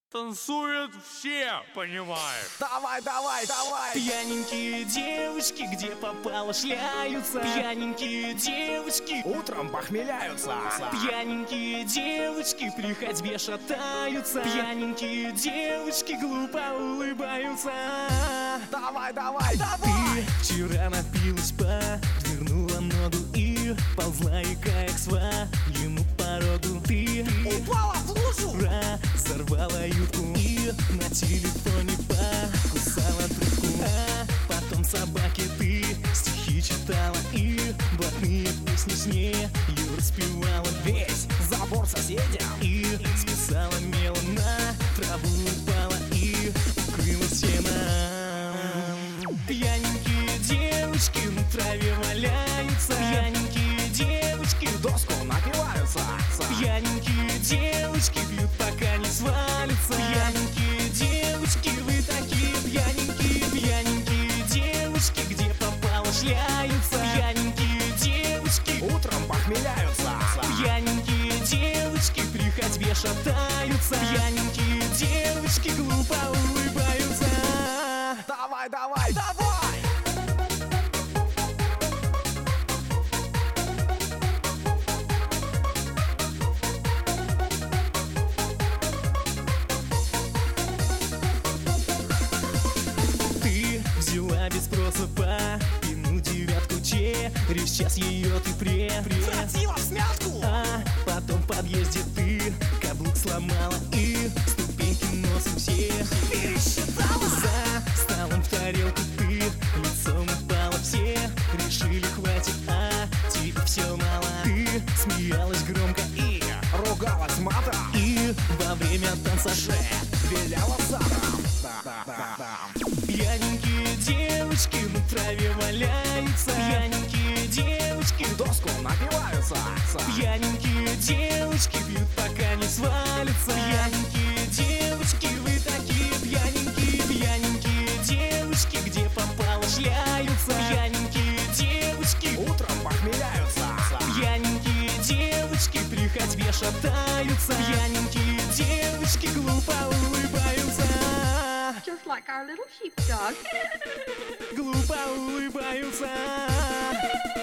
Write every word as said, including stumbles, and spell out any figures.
Танцуют все, понимаешь? Давай, давай, давай! Пьяненькие девочки, где попало, шляются. Пьяненькие девочки утром похмеляются. Пьяненькие девочки при ходьбе шатаются. Пьяненькие девочки глупо улыбаются. Давай, давай, давай! Ты вчера напилась, подвернула ногу и ползла, икая к своему порогу. Ты упала в лужу, разорвала юбку и на телефоне покусала трубку. А потом собаке ты стихи читала и блатные песни с нею распевала. Весь забор соседям и списала мелом, на траву упала и укрылась сеном. Пьяненькие девочки на траве валяются. Пьяненькие девочки в доску напиваются. Пьяненькие девочки пьют, пока не свалятся. Пьяненькие девочки, вы такие пьяненькие. Пьяненькие девочки, где попало, шляются. Пьяненькие девочки утром похмеляются. Пьяненькие девочки при ходьбе шатаются. Пьяненькие девочки глупо улыбаются. Давай, давай, давай! Ты взяла без спроса по пину девятку, через час ее ты пре Вратила в смятку! А потом в подъезде ты каблук сломала и ступеньки носом все пересчитала. За столом в тарелку ты лицом упала. Все решили, хватит, а тебе все мало. Ты смеялась громко и ругалась матом, и во время танца виляла задом. Пьяненькие девочки на траве валяются. Пьяненькие девочки в доску напиваются. Пьяненькие девочки пьют, пока не свалятся. Пьяненькие девочки, вы такие пьяненькие. Пьяненькие девочки, где попало, шляются. Пьяненькие девочки утром похмеляются. Пьяненькие девочки при ходьбе шатаются. Пьяненькие девочки глупо улыбаются. Just like our little sheepdog. Глупо улыбаются.